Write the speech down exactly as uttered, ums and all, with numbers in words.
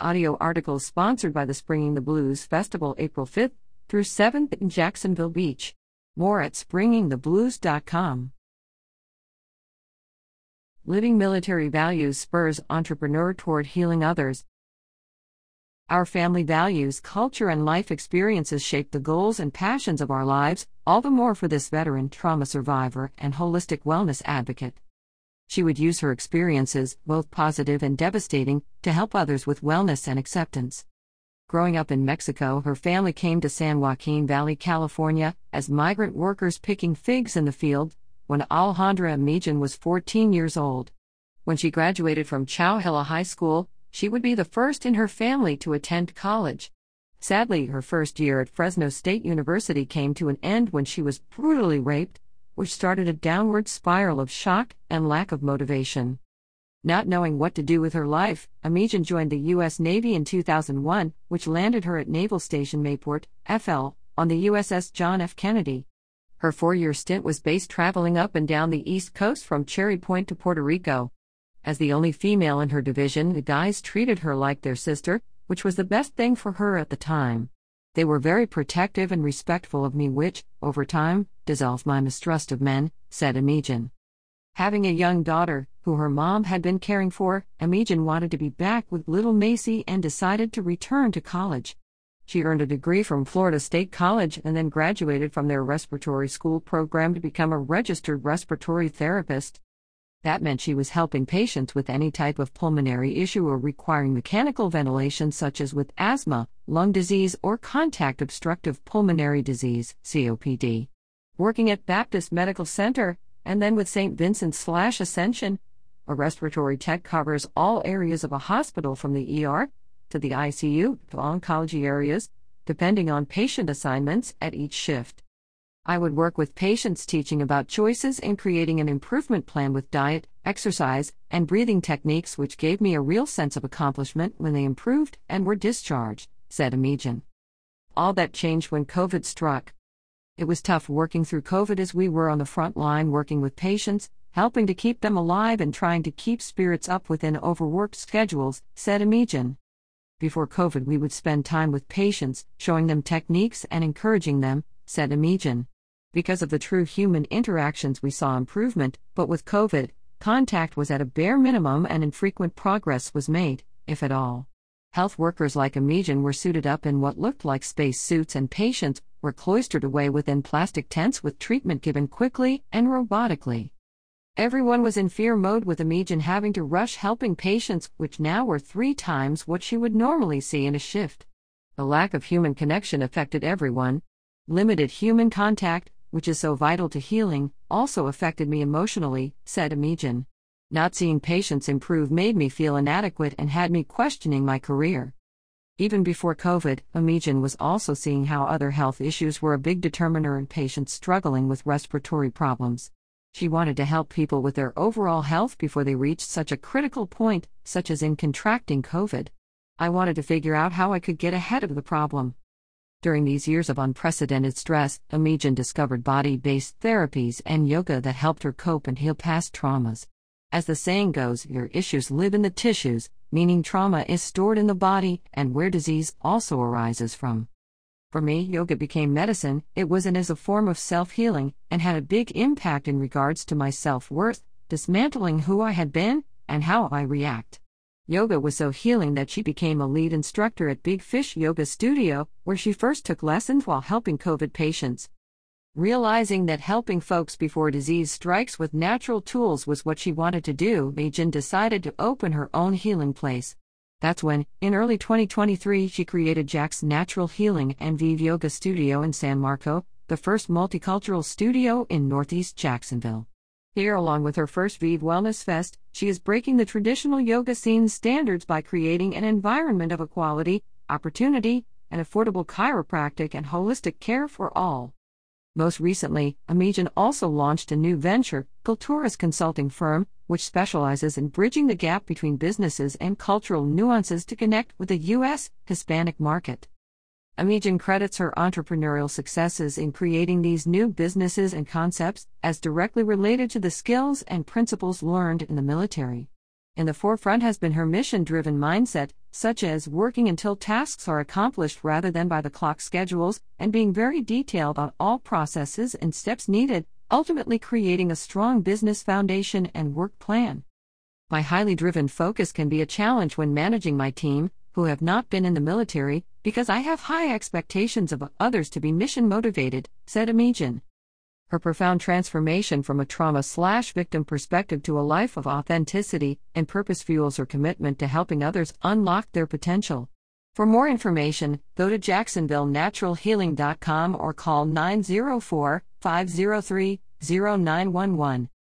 audio article is sponsored by the Springing the Blues Festival April fifth through seventh in Jacksonville Beach. More at springing the blues dot com. Living military values spurs entrepreneur toward healing others. Our family values, culture, and life experiences shape the goals and passions of our lives, all the more for this veteran trauma survivor and holistic wellness advocate. She would use her experiences, both positive and devastating, to help others with wellness and acceptance. Growing up in Mexico, her family came to San Joaquin Valley, California, as migrant workers picking figs in the field, when Alejandra Amijan was fourteen years old. When she graduated from Chowhilla High School, she would be the first in her family to attend college. Sadly, her first year at Fresno State University came to an end when she was brutally raped, which started a downward spiral of shock and lack of motivation. Not knowing what to do with her life, Amijan joined the U S Navy in two thousand one, which landed her at Naval Station Mayport, F L, on the U S S John F. Kennedy. Her four-year stint was based traveling up and down the East Coast from Cherry Point to Puerto Rico. As the only female in her division, the guys treated her like their sister, which was the best thing for her at the time. They were very protective and respectful of me, which, over time, dissolved my mistrust of men, said Amijan. Having a young daughter, who her mom had been caring for, Amijan wanted to be back with little Macy and decided to return to college. She earned a degree from Florida State College and then graduated from their respiratory school program to become a registered respiratory therapist. That meant she was helping patients with any type of pulmonary issue or requiring mechanical ventilation, such as with asthma, lung disease, or contact obstructive pulmonary disease, C O P D. Working at Baptist Medical Center, and then with Saint Vincent/Ascension, a respiratory tech covers all areas of a hospital from the E R to the I C U to oncology areas, depending on patient assignments at each shift. I would work with patients teaching about choices and creating an improvement plan with diet, exercise, and breathing techniques, which gave me a real sense of accomplishment when they improved and were discharged, said Amijan. All that changed when COVID struck. It was tough working through COVID as we were on the front line working with patients, helping to keep them alive and trying to keep spirits up within overworked schedules, said Amijan. Before COVID, we would spend time with patients, showing them techniques and encouraging them, said Amijan. Because of the true human interactions, we saw improvement, but with COVID, contact was at a bare minimum and infrequent progress was made, if at all. Health workers like Amijan were suited up in what looked like space suits, and patients were cloistered away within plastic tents with treatment given quickly and robotically. Everyone was in fear mode, with Amijan having to rush helping patients, which now were three times what she would normally see in a shift. The lack of human connection affected everyone. Limited human contact, which is so vital to healing, also affected me emotionally, said Amijan. Not seeing patients improve made me feel inadequate and had me questioning my career. Even before COVID, Amijan was also seeing how other health issues were a big determiner in patients struggling with respiratory problems. She wanted to help people with their overall health before they reached such a critical point, such as in contracting COVID. I wanted to figure out how I could get ahead of the problem. During these years of unprecedented stress, Amijan discovered body-based therapies and yoga that helped her cope and heal past traumas. As the saying goes, your issues live in the tissues, meaning trauma is stored in the body and where disease also arises from. For me, yoga became medicine. It was and is a form of self-healing, and had a big impact in regards to my self-worth, dismantling who I had been and how I react. Yoga was so healing that she became a lead instructor at Big Fish Yoga Studio, where she first took lessons while helping COVID patients. Realizing that helping folks before disease strikes with natural tools was what she wanted to do, Amijan decided to open her own healing place. That's when, in early twenty twenty-three, she created Jack's Natural Healing and Vive Yoga Studio in San Marco, the first multicultural studio in Northeast Jacksonville. Here, along with her first Vive Wellness Fest, she is breaking the traditional yoga scene's standards by creating an environment of equality, opportunity, and affordable chiropractic and holistic care for all. Most recently, Amijan also launched a new venture, Culturas Consulting Firm, which specializes in bridging the gap between businesses and cultural nuances to connect with the U S Hispanic market. Amijan credits her entrepreneurial successes in creating these new businesses and concepts as directly related to the skills and principles learned in the military. In the forefront has been her mission-driven mindset, such as working until tasks are accomplished rather than by the clock schedules, and being very detailed on all processes and steps needed, ultimately creating a strong business foundation and work plan. My highly driven focus can be a challenge when managing my team, who have not been in the military, because I have high expectations of others to be mission-motivated, said Imogen. Her profound transformation from a trauma-slash-victim perspective to a life of authenticity and purpose fuels her commitment to helping others unlock their potential. For more information, go to jacksonville natural healing dot com or call nine zero four, five zero three, zero nine one one.